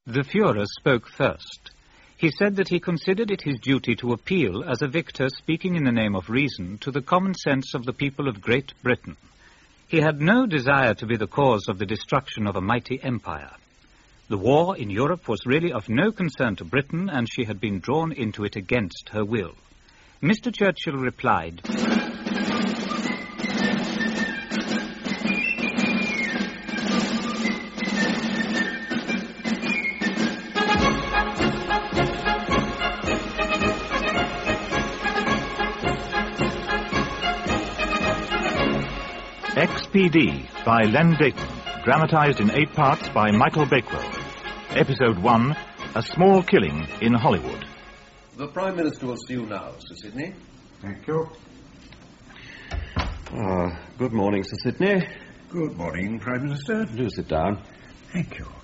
The Führer spoke first. He said that he considered it his duty to appeal as a victor speaking in the name of reason to the common sense of the people of Great Britain. He had no desire to be the cause of the destruction of a mighty empire. The war in Europe was really of no concern to Britain, and she had been drawn into it against her will. Mr. Churchill replied, XPD by Len Dayton, dramatized in 8 parts by Michael Bakewell. Episode 1, A Small Killing in Hollywood. The Prime Minister will see you now, Sir Sidney. Thank you. Good morning, Sir Sidney. Good morning, Prime Minister. Do sit down. Thank you.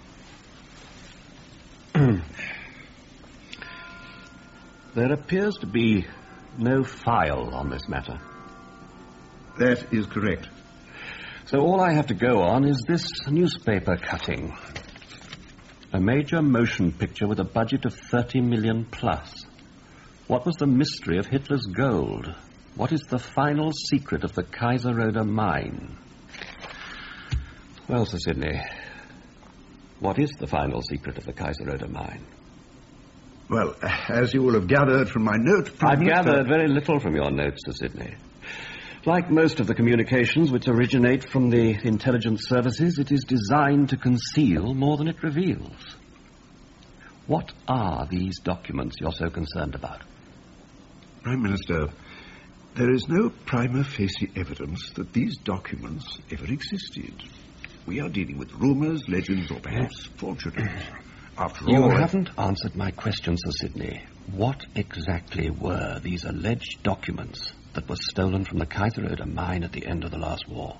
There appears to be no file on this matter. That is correct. So all I have to go on is this newspaper cutting. A major motion picture with a budget of 30 million plus. What was the mystery of Hitler's gold? What is the final secret of the Kaiserode mine? Well, Sir Sidney, what is the final secret of the Kaiserode mine? Well, as you will have gathered from my note... I've gathered very little from your notes, Sir Sidney. Like most of the communications which originate from the intelligence services, it is designed to conceal more than it reveals. What are these documents you're so concerned about? Prime Minister, there is no prima facie evidence that these documents ever existed. We are dealing with rumors, legends, or perhaps forgeries. After all... You haven't answered my question, Sir Sidney. What exactly were these alleged documents that was stolen from the Kaiserode mine at the end of the last war?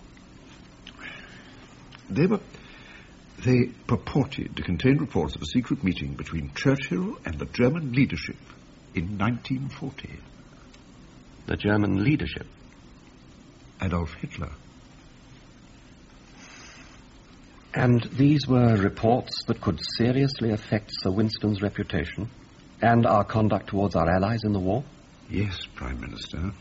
They purported to contain reports of a secret meeting between Churchill and the German leadership in 1940. The German leadership? Adolf Hitler. And these were reports that could seriously affect Sir Winston's reputation and our conduct towards our allies in the war? Yes, Prime Minister.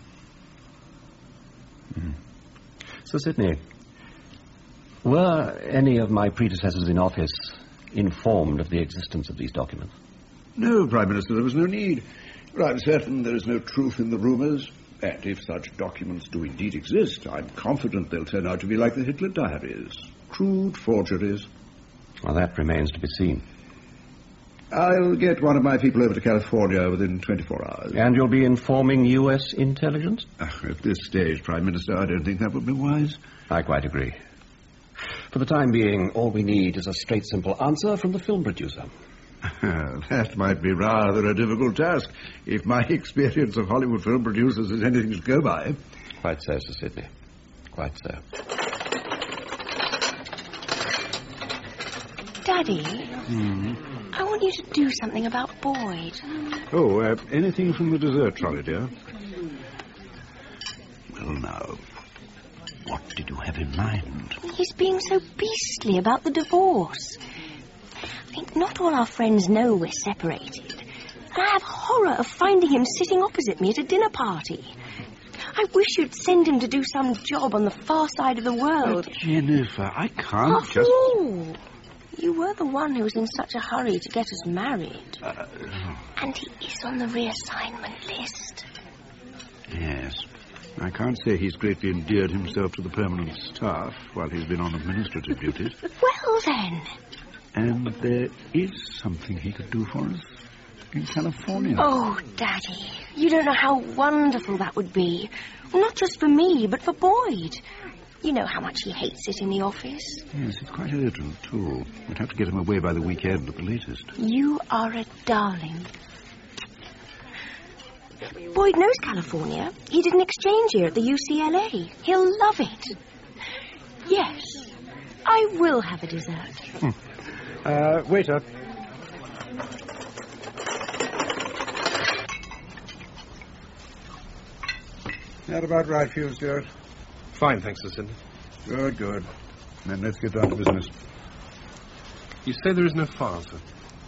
Sir Sidney, were any of my predecessors in office informed of the existence of these documents? No, Prime Minister, there was no need. But I'm certain there is no truth in the rumors. And if such documents do indeed exist, I'm confident they'll turn out to be like the Hitler diaries. Crude forgeries. Well, that remains to be seen. I'll get one of my people over to California within 24 hours. And you'll be informing U.S. intelligence? At this stage, Prime Minister, I don't think that would be wise. I quite agree. For the time being, all we need is a straight, simple answer from the film producer. That might be rather a difficult task, if my experience of Hollywood film producers is anything to go by. Quite so, Sir Sidney. Quite so. Daddy, I want you to do something about Boyd. Oh, anything from the dessert trolley, dear? Well, now, what did you have in mind? He's being so beastly about the divorce. I think not all our friends know we're separated. And I have horror of finding him sitting opposite me at a dinner party. I wish you'd send him to do some job on the far side of the world. But Jennifer, I can't After all, you were the one who was in such a hurry to get us married. And he is on the reassignment list. Yes. I can't say he's greatly endeared himself to the permanent staff while he's been on administrative duties. Well, then. And there is something he could do for us in California. Oh, Daddy, you don't know how wonderful that would be. Not just for me, but for Boyd. You know how much he hates it in the office. Yes, it's quite urgent, too. We'd have to get him away by the weekend at the latest. You are a darling. Boyd knows California. He did an exchange here at the UCLA. He'll love it. Yes, I will have a dessert. Waiter. That about right for you, Stuart? Fine, thanks, Sir Sidney. Good, good. Then let's get down to business. You say there is no file, sir?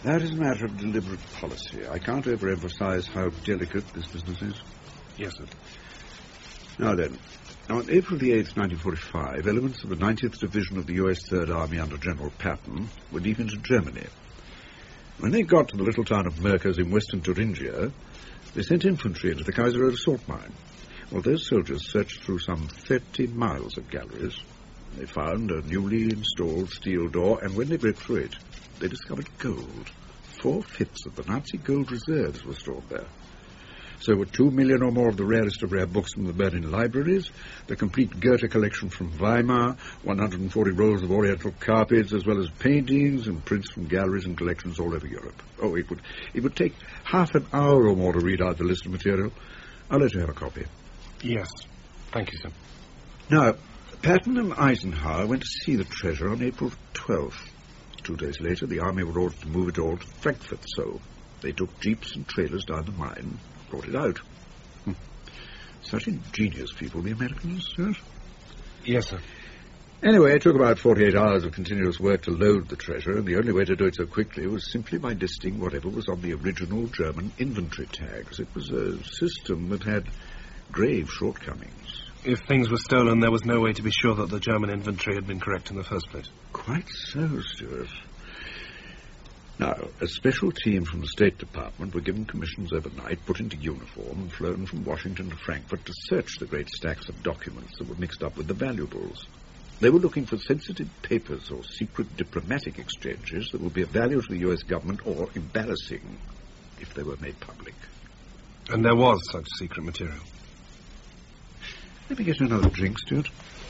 That is a matter of deliberate policy. I can't overemphasize how delicate this business is. Yes, sir. Now then, on April the 8th, 1945, elements of the 90th Division of the U.S. Third Army under General Patton were deep into Germany. When they got to the little town of Merkers in western Thuringia, they sent infantry into the Kaiser Road assault mine. Well, those soldiers searched through some 30 miles of galleries. They found a newly installed steel door, and when they broke through it, they discovered gold. 4/5 of the Nazi gold reserves were stored there. So were 2 million or more of the rarest of rare books from the Berlin libraries, the complete Goethe collection from Weimar, 140 rolls of Oriental carpets, as well as paintings and prints from galleries and collections all over Europe. Oh, it would take half an hour or more to read out the list of material. I'll let you have a copy. Yes. Thank you, sir. Now, Patton and Eisenhower went to see the treasure on April 12th. 2 days later, the army were ordered to move it all to Frankfurt, so they took jeeps and trailers down the mine, brought it out. Such ingenious people, the Americans, yes? Yes, sir. Anyway, it took about 48 hours of continuous work to load the treasure, and the only way to do it so quickly was simply by listing whatever was on the original German inventory tags. It was a system that had grave shortcomings. If things were stolen, there was no way to be sure that the German inventory had been correct in the first place. Quite so, Stuart. Now, a special team from the State Department were given commissions overnight, put into uniform, and flown from Washington to Frankfurt to search the great stacks of documents that were mixed up with the valuables. They were looking for sensitive papers or secret diplomatic exchanges that would be of value to the U.S. government or embarrassing if they were made public. And there was such secret material. Let me get you another drink, Stuart.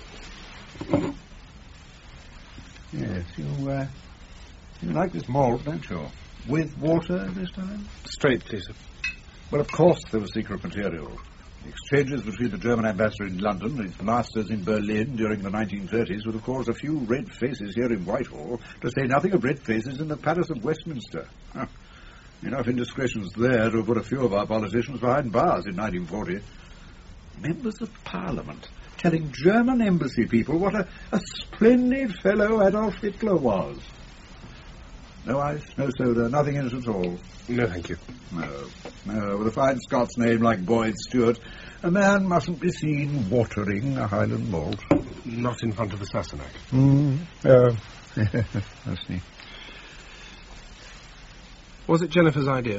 Yes, you like this malt, don't you? With water this time? Straight, please, sir. Well, of course there was secret material. The exchanges between the German ambassador in London and its masters in Berlin during the 1930s would have caused a few red faces here in Whitehall, to say nothing of red faces in the Palace of Westminster. Enough indiscretions there to have put a few of our politicians behind bars in 1940. Members of Parliament telling German embassy people what a splendid fellow Adolf Hitler was. No ice, no soda, nothing in it at all. No, thank you. No, with a fine Scots name like Boyd Stewart, a man mustn't be seen watering a Highland malt. Not in front of the Sassenach. That's neat. Was it Jennifer's idea?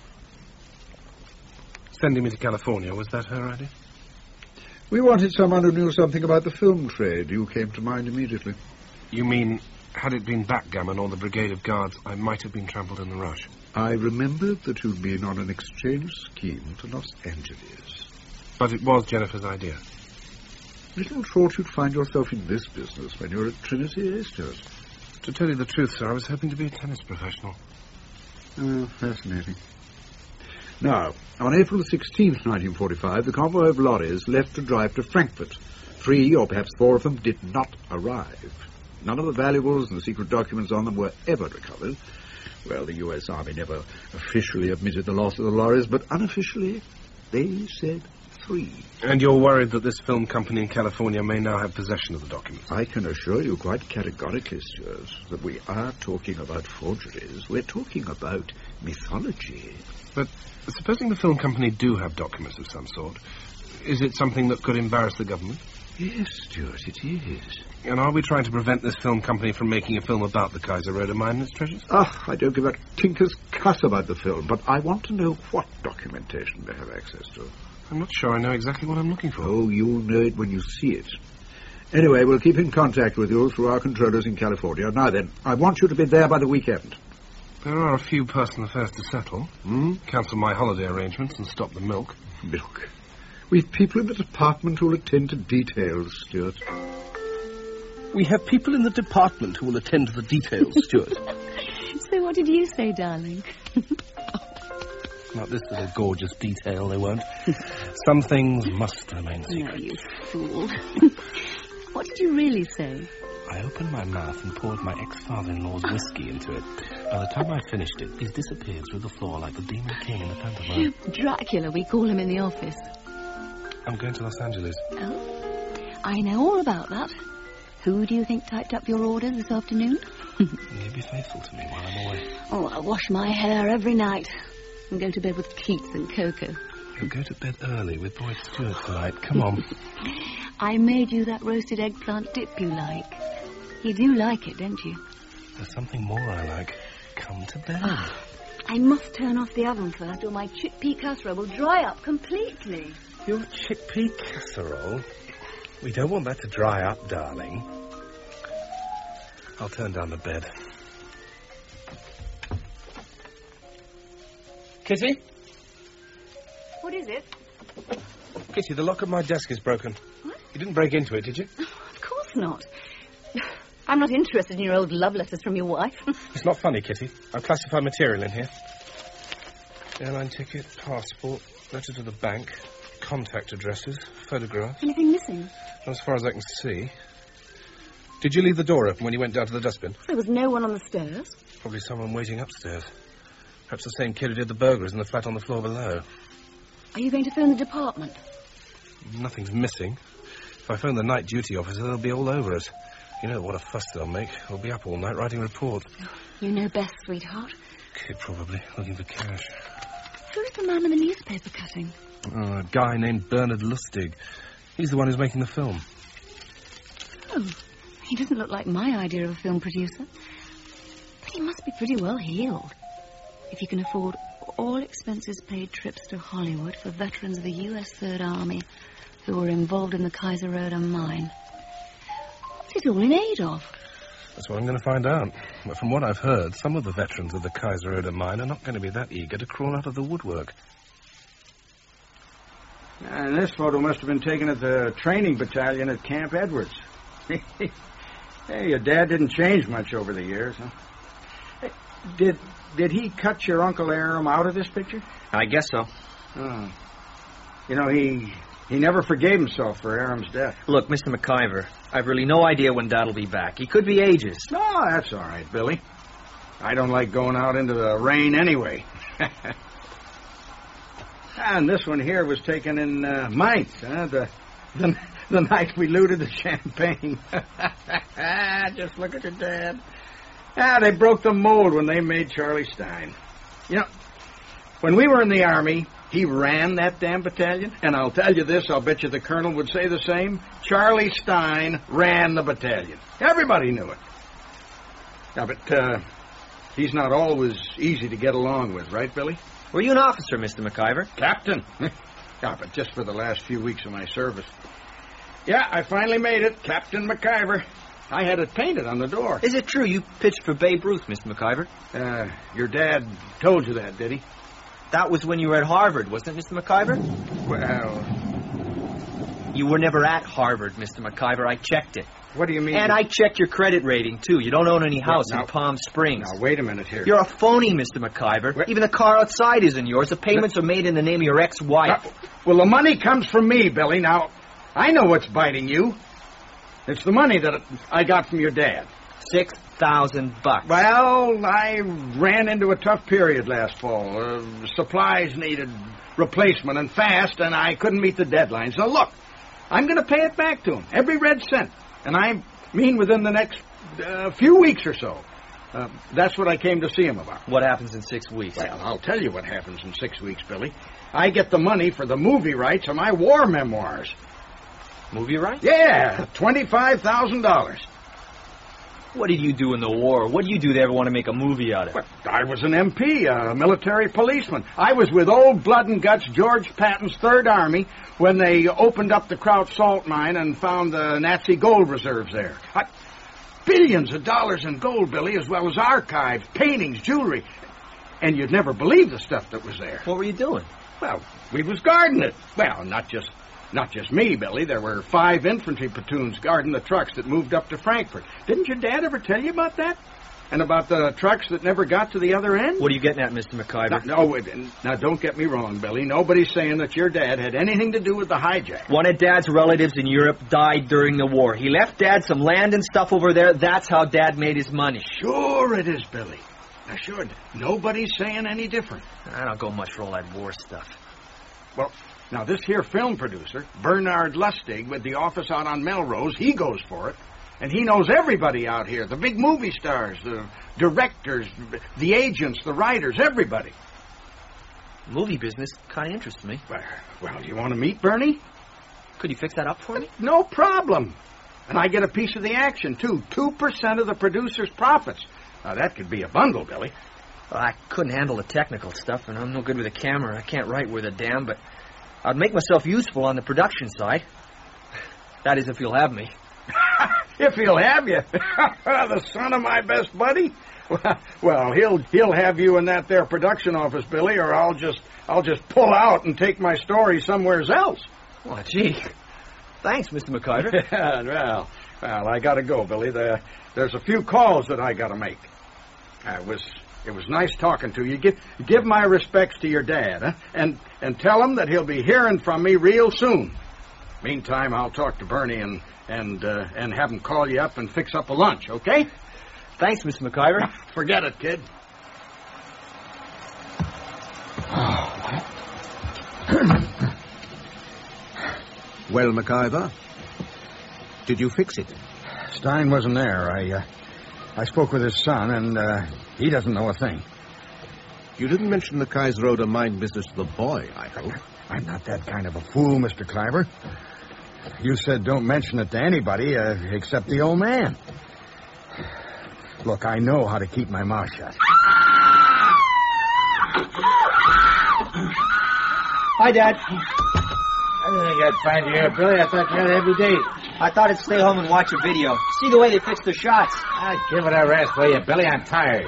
Sending me to California, was that her idea? We wanted someone who knew something about the film trade. You came to mind immediately. You mean, had it been backgammon or the Brigade of Guards, I might have been trampled in the rush? I remembered that you'd been on an exchange scheme to Los Angeles. But it was Jennifer's idea. Little thought you'd find yourself in this business when you were at Trinity, Stuart. To tell you the truth, sir, I was hoping to be a tennis professional. Oh, fascinating. Now, on April the 16th, 1945, the convoy of lorries left to drive to Frankfurt. 3 or perhaps 4 of them did not arrive. None of the valuables and the secret documents on them were ever recovered. Well, the U.S. Army never officially admitted the loss of the lorries, but unofficially, they said 3. And you're worried that this film company in California may now have possession of the documents? I can assure you quite categorically, Stuart, that we are talking about forgeries. We're talking about mythology. But supposing the film company do have documents of some sort, is it something that could embarrass the government? Yes, Stuart, it is. And are we trying to prevent this film company from making a film about the Kaiser Road mine and its treasures? I don't give a tinker's cuss about the film, but I want to know what documentation they have access to. I'm not sure I know exactly what I'm looking for. Oh, you'll know it when you see it. Anyway, we'll keep in contact with you through our controllers in California. Now then, I want you to be there by the weekend. There are a few personal affairs to settle. Cancel my holiday arrangements and stop the milk. Milk? We've people in the department who'll attend to details, Stuart. We have people in the department who will attend to the details, Stuart. So what did you say, darling? Not this little gorgeous detail, they won't. Some things must remain secret. Oh, you fool. What did you really say? I opened my mouth and poured my ex-father-in-law's whiskey into it. By the time I finished it, he disappeared through the floor like the Demon King in the pantomime. Dracula, we call him in the office. I'm going to Los Angeles. Oh, I know all about that. Who do you think typed up your order this afternoon? Will you be faithful to me while I'm away? Oh, I wash my hair every night and go to bed with Keith and Coco. You'll go to bed early with Boyd Stewart tonight. Come on. I made you that roasted eggplant dip you like. You do like it, don't you? There's something more I like. Come to bed. I must turn off the oven first or my chickpea casserole will dry up completely. Your chickpea casserole? We don't want that to dry up, darling. I'll turn down the bed. Kitty? What is it? Kitty, the lock of my desk is broken. What? You didn't break into it, did you? Of course not. I'm not interested in your old love letters from your wife. It's not funny, Kitty. I've classified material in here. Airline ticket, passport, letter to the bank, contact addresses, photographs. Anything missing? As far as I can see. Did you leave the door open when you went down to the dustbin? There was no one on the stairs. Probably someone waiting upstairs. Perhaps the same kid who did the burglars in the flat on the floor below. Are you going to phone the department? Nothing's missing. If I phone the night duty officer, they'll be all over us. You know what a fuss they'll make. We'll be up all night writing reports. You know best, sweetheart. Kid, probably, looking for cash. Who's the man in the newspaper cutting? Oh, a guy named Bernard Lustig. He's the one who's making the film. Oh, he doesn't look like my idea of a film producer. But he must be pretty well heeled. If he can afford all expenses paid trips to Hollywood for veterans of the U.S. Third Army who were involved in the Kaiserode mine. What's it all in aid of? That's what I'm going to find out. But from what I've heard, some of the veterans of the Kaiserode mine are not going to be that eager to crawl out of the woodwork. And this photo must have been taken at the training battalion at Camp Edwards. Hey, your dad didn't change much over the years, huh? Hey, did he cut your Uncle Aram out of this picture? I guess so. Oh. You know, he never forgave himself for Aram's death. Look, Mr. McIver, I've really no idea when Dad'll be back. He could be ages. No, that's all right, Billy. I don't like going out into the rain anyway. And this one here was taken in Mainz, huh? The night we looted the champagne. Just look at your dad. They broke the mold when they made Charlie Stein. You know, when we were in the Army, he ran that damn battalion. And I'll tell you this, I'll bet you the colonel would say the same. Charlie Stein ran the battalion. Everybody knew it. Yeah, but he's not always easy to get along with, right, Billy? Were you an officer, Mr. McIver? Captain. Yeah, but just for the last few weeks of my service. Yeah, I finally made it, Captain McIver. I had it painted on the door. Is it true you pitched for Babe Ruth, Mr. McIver? Your dad told you that, did he? That was when you were at Harvard, wasn't it, Mr. McIver? Well... You were never at Harvard, Mr. McIver. I checked it. What do you mean? And I checked your credit rating, too. You don't own any house in Palm Springs. Now, wait a minute here. You're a phony, Mr. McIver. Even the car outside isn't yours. The payments are made in the name of your ex-wife. Well, the money comes from me, Billy. Now, I know what's biting you. It's the money that I got from your dad. $6,000. Well, I ran into a tough period last fall. Supplies needed replacement and fast, and I couldn't meet the deadlines. Now, look, I'm going to pay it back to him, every red cent. And I mean within the next few weeks or so. That's what I came to see him about. What happens in 6 weeks? Well, I'll tell you what happens in 6 weeks, Billy. I get the money for the movie rights of my war memoirs. Movie rights? Yeah, $25,000. What did you do in the war? What did you do to ever want to make a movie out of it? Well, I was an MP, a military policeman. I was with old blood and guts George Patton's Third Army when they opened up the Kraut salt mine and found the Nazi gold reserves there. Billions of dollars in gold, Billy, as well as archives, paintings, jewelry. And you'd never believe the stuff that was there. What were you doing? Well, we was guarding it. Well, not just me, Billy. There were 5 infantry platoons guarding the trucks that moved up to Frankfurt. Didn't your dad ever tell you about that? And about the trucks that never got to the other end? What are you getting at, Mr. McIver? Now, don't get me wrong, Billy. Nobody's saying that your dad had anything to do with the hijack. One of Dad's relatives in Europe died during the war. He left Dad some land and stuff over there. That's how Dad made his money. Sure it is, Billy. Now, sure, nobody's saying any different. I don't go much for all that war stuff. Well, now, this here film producer, Bernard Lustig, with the office out on Melrose, he goes for it. And he knows everybody out here, the big movie stars, the directors, the agents, the writers, everybody. Movie business kind of interests me. Well, you want to meet Bernie? Could you fix that up for me? No problem. And I get a piece of the action, too. 2% of the producer's profits. Now, that could be a bundle, Billy. Well, I couldn't handle the technical stuff, and I'm no good with a camera. I can't write worth a damn, but I'd make myself useful on the production side. That is, if you'll have me. If he'll have you. The son of my best buddy? Well, he'll have you in that there production office, Billy, or I'll just pull out and take my story somewhere else. Well, gee. Thanks, Mr. McIver. well, I gotta go, Billy. There's a few calls that I gotta make. It was nice talking to you. Give my respects to your dad, huh? And tell him that he'll be hearing from me real soon. Meantime, I'll talk to Bernie and have him call you up and fix up a lunch, okay? Thanks, Mr. McIver. Forget it, kid. Well, McIver, did you fix it? Stein wasn't there. I spoke with his son, and he doesn't know a thing. You didn't mention the Kaiserode mine business to the boy, I hope. I'm not that kind of a fool, Mr. Cliver. You said don't mention it to anybody except the old man. Look, I know how to keep my mouth shut. Hi, Dad. I didn't think I'd find you here, Billy. I thought you had a heavy day. I thought I'd stay home and watch a video. See the way they fix the shots. I'd give it a rest for you, Billy. I'm tired.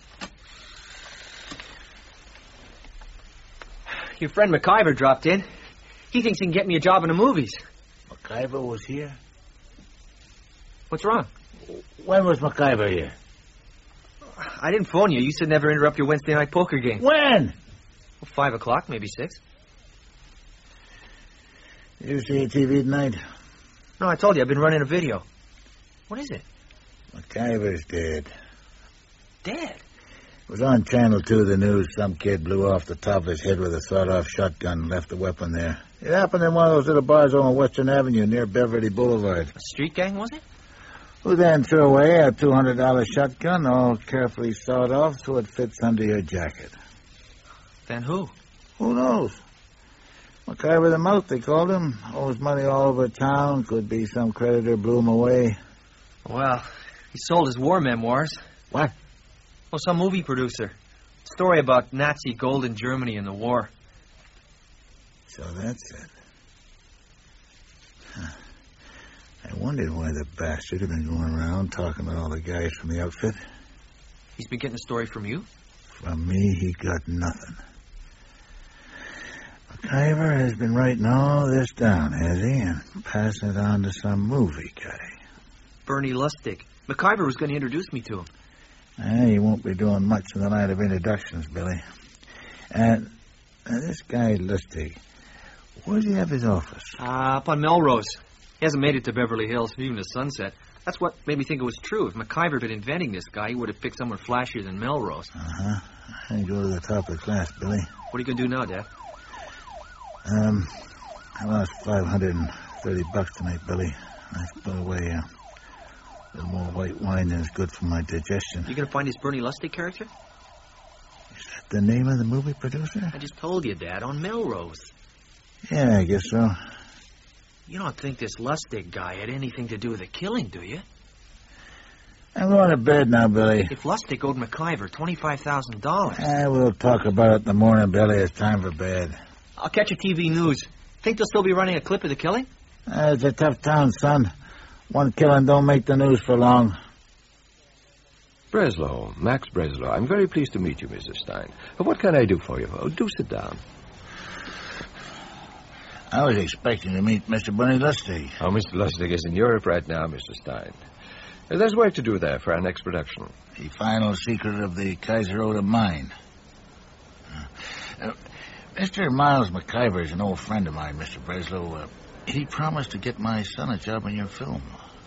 Your friend McIver dropped in. He thinks he can get me a job in the movies. McIver was here? What's wrong? When was McIver here? I didn't phone you. You said never interrupt your Wednesday night poker game. When? Well, 5 o'clock, maybe 6. You see TV tonight? No, I told you. I've been running a video. What is it? McIver's dead. Dead? It was on Channel 2, the news. Some kid blew off the top of his head with a sawed-off shotgun and left the weapon there. It happened in one of those little bars on Western Avenue near Beverly Boulevard. A street gang, was it? Who then threw away a $200 shotgun, all carefully sawed off so it fits under your jacket. Then who? Who knows? McIver the Mouth, they called him. Owes money all over town. Could be some creditor blew him away. Well, he sold his war memoirs. What? Well, some movie producer. Story about Nazi gold in Germany in the war. So that's it. Huh. I wondered why the bastard had been going around talking to all the guys from the outfit. He's been getting a story from you? From me, he got nothing. McIver has been writing all this down, has he? And passing it on to some movie guy. Bernie Lustig. McIver was going to introduce me to him. He won't be doing much in the line of introductions, Billy. And this guy Lustig, where does he have his office? Up on Melrose. He hasn't made it to Beverly Hills, even to Sunset. That's what made me think it was true. If McIver had been inventing this guy, he would have picked somewhere flashier than Melrose. Uh-huh. I go to the top of the class, Billy. What are you going to do now, Dad? I lost $530 tonight, Billy. I put away a little more white wine than is good for my digestion. You going to find his Bernie Lustig character? Is that the name of the movie producer? I just told you, Dad, on Melrose. Yeah, I guess so. You don't think this Lustig guy had anything to do with the killing, do you? I'm going to bed now, Billy. If Lustig owed McIver $25,000... We'll talk about it in the morning, Billy. It's time for bed. I'll catch a TV news. Think they'll still be running a clip of the killing? It's a tough town, son. One killing don't make the news for long. Breslow, Max Breslow. I'm very pleased to meet you, Mrs. Stein. What can I do for you? Oh, do sit down. I was expecting to meet Mr. Bernie Lustig. Oh, Mr. Lustig is in Europe right now, Mr. Stein. There's work to do there for our next production. The final secret of the Kaiserode mine. Mr. Miles McIver is an old friend of mine, Mr. Breslow. He promised to get my son a job in your film.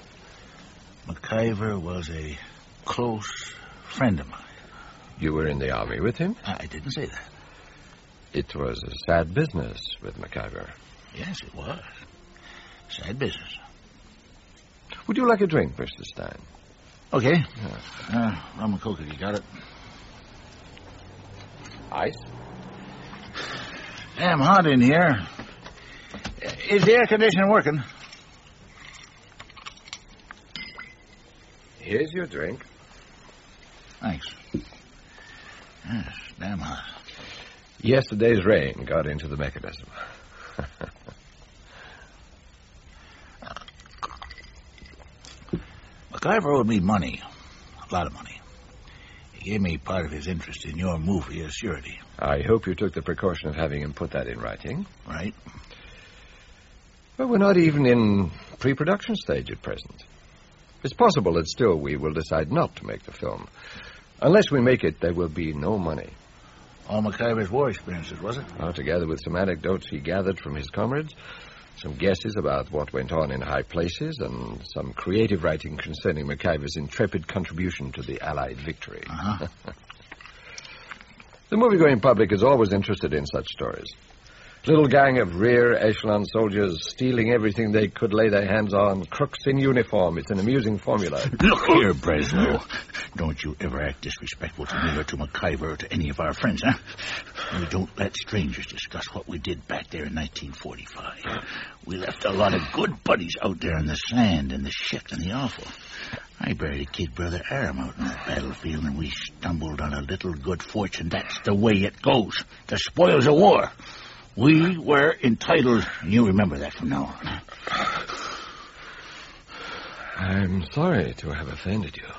McIver was a close friend of mine. You were in the army with him? I didn't say that. It was a sad business with McIver. Yes, it was. Sad business. Would you like a drink, Mr. Stein? Okay. Rum and coke, if you got it. Ice? Damn hot in here. Is the air conditioner working? Here's your drink. Thanks. Yes, damn hot. Yesterday's rain got into the mechanism. MacIver owed me money. A lot of money. He gave me part of his interest in your movie as surety. I hope you took the precaution of having him put that in writing. Right. But we're not even in pre-production stage at present. It's possible that still we will decide not to make the film. Unless we make it, there will be no money. All MacIver's war experiences, was it? Together with some anecdotes he gathered from his comrades, some guesses about what went on in high places, and some creative writing concerning MacIver's intrepid contribution to the Allied victory. Uh-huh. The movie-going public is always interested in such stories. Little gang of rear echelon soldiers stealing everything they could lay their hands on, crooks in uniform. It's an amusing formula. Look here, Breslow. Don't you ever act disrespectful to me or to MacIver or to any of our friends, huh? We don't let strangers discuss what we did back there in 1945. We left a lot of good buddies out there in the sand and the shit and the awful. I buried a kid brother Aram out on the battlefield, and we stumbled on a little good fortune. That's the way it goes. The spoils of war. We were entitled, and you remember that from now on. I'm sorry to have offended you.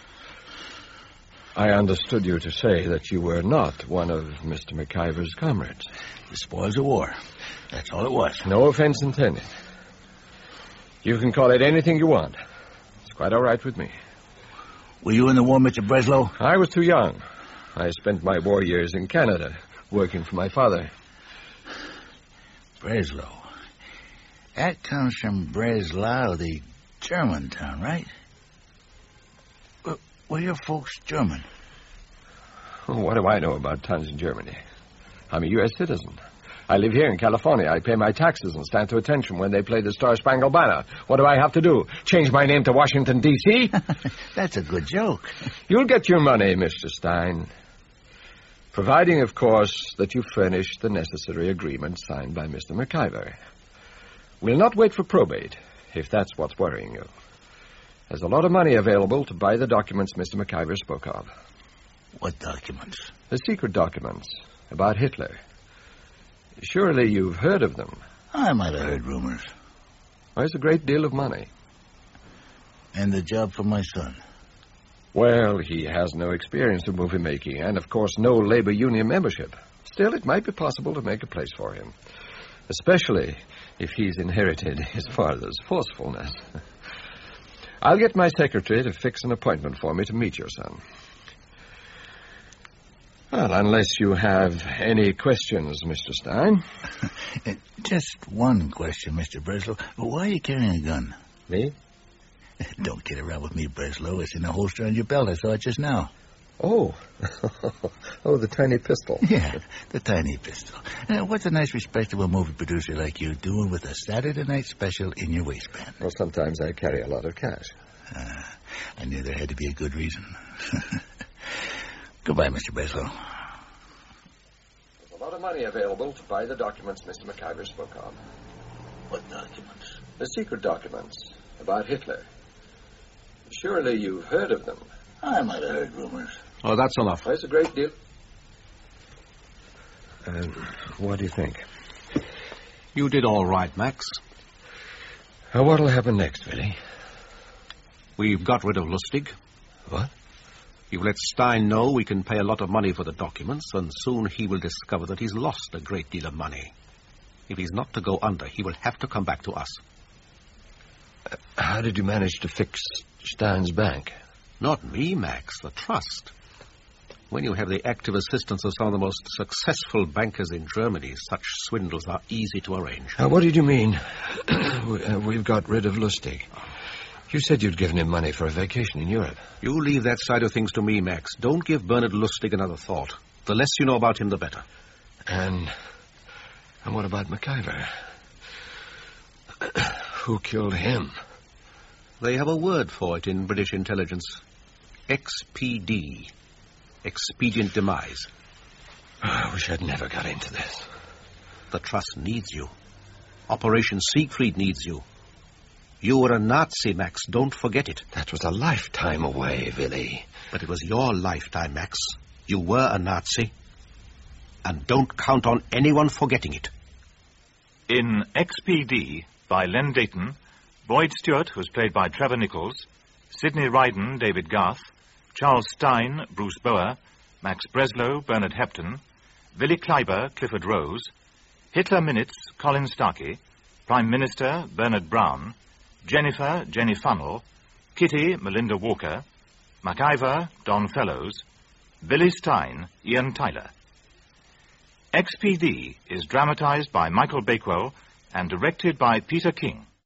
I understood you to say that you were not one of Mr. MacIver's comrades. The spoils of war. That's all it was. No offense intended. You can call it anything you want. It's quite all right with me. Were you in the war, Mr. Breslow? I was too young. I spent my war years in Canada, working for my father. Breslau. That comes from Breslau, the German town, right? Were your folks German? What do I know about towns in Germany? I'm a U.S. citizen. I live here in California. I pay my taxes and stand to attention when they play the Star-Spangled Banner. What do I have to do? Change my name to Washington, D.C.? That's a good joke. You'll get your money, Mr. Stein. Providing, of course, that you furnish the necessary agreement signed by Mr. MacIver. We'll not wait for probate, if that's what's worrying you. There's a lot of money available to buy the documents Mr. MacIver spoke of. What documents? The secret documents about Hitler. Surely you've heard of them. I might have heard rumors. There's a great deal of money. And the job for my son? Well, he has no experience of movie making and, of course, no labor union membership. Still, it might be possible to make a place for him, especially if he's inherited his father's forcefulness. I'll get my secretary to fix an appointment for me to meet your son. Well, unless you have any questions, Mr. Stein. Just one question, Mr. Breslow. Why are you carrying a gun? Me? Don't kid around with me, Breslow. It's in the holster on your belt. I saw it just now. Oh. Oh, the tiny pistol. Yeah, the tiny pistol. What's a nice, respectable movie producer like you doing with a Saturday night special in your waistband? Well, sometimes I carry a lot of cash. I knew there had to be a good reason. Goodbye, Mr. Breslow. There's a lot of money available to buy the documents Mr. MacIver spoke of. What documents? The secret documents about Hitler. Surely you've heard of them. I might have heard rumors. Oh, that's enough. There's a great deal. What do you think? You did all right, Max. What'll happen next, Willie? We've got rid of Lustig. What? You've let Stein know we can pay a lot of money for the documents, and soon he will discover that he's lost a great deal of money. If he's not to go under, he will have to come back to us. How did you manage to fix Stein's bank? Not me, Max. The trust. When you have the active assistance of some of the most successful bankers in Germany, such swindles are easy to arrange. What did you mean? We've got rid of Lustig. You said you'd given him money for a vacation in Europe. You leave that side of things to me, Max. Don't give Bernard Lustig another thought. The less you know about him, the better. And what about MacIver? Who killed him? They have a word for it in British intelligence. XPD. Expedient Demise. I wish I'd never got into this. The Trust needs you. Operation Siegfried needs you. You were a Nazi, Max. Don't forget it. That was a lifetime away, Willie. But it was your lifetime, Max. You were a Nazi. And don't count on anyone forgetting it. In XPD, by Len Dayton, Boyd Stewart was played by Trevor Nichols, Sidney Ryden, David Garth, Charles Stein, Bruce Bower, Max Breslow, Bernard Hepton, Willy Kleiber, Clifford Rose, Hitler Minutes, Colin Starkey, Prime Minister, Bernard Brown, Jennifer, Jenny Funnell, Kitty, Melinda Walker, MacIver, Don Fellows, Billy Stein, Ian Tyler. XPD is dramatized by Michael Bakewell and directed by Peter King.